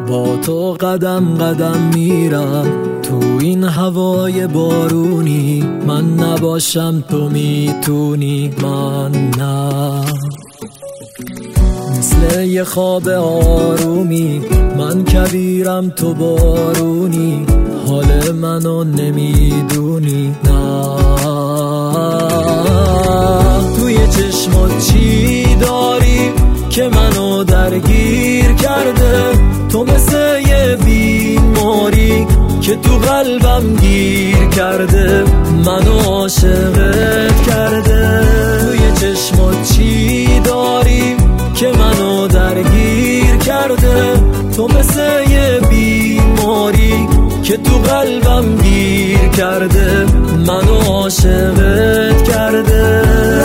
با تو قدم قدم میرم تو این هوای بارونی. من نباشم تو میتونی، من نه. مثل یه خواب آرومی من کبیرم تو بارونی. حال منو نمیدونی، نه. توی چشمات چی داری که منو درگیر کرده؟ تو مثل یه بیماری که تو قلبم گیر کرده، منو عاشقت کرده. توی چشمات چی داری که منو درگیر کرده؟ تو مثل یه بیماری که تو قلبم گیر کرده، منو عاشقت کرده.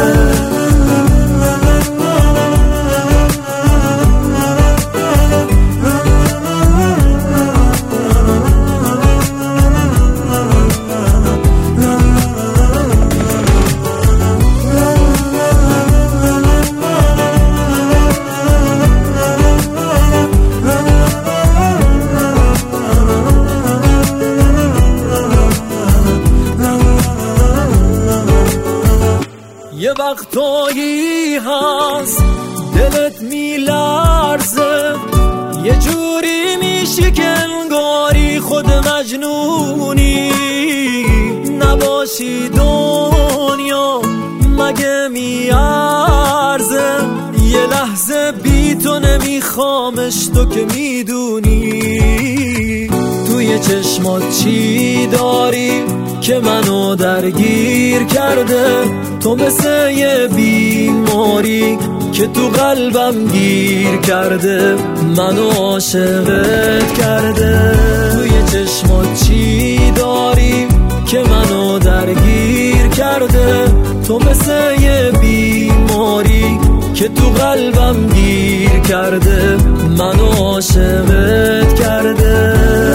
یه وقتایی هست دلت میلرزه، یه جوری میشی که انگاری خود مجنونی. نباشی دنیا مگه میارزه؟ یه لحظه بی تو نمیخوامش، تو که میدونی. توی چشمات چی داری که منو درگیر کرده؟ تو مثل یه بیماری که تو قلبم گیر کرده، منو عاشقت کرده. توی چشمات چی داری که منو درگیر کرده؟ تو مثل یه بیماری که تو قلبم گیر کرده، منو عاشقت کرده.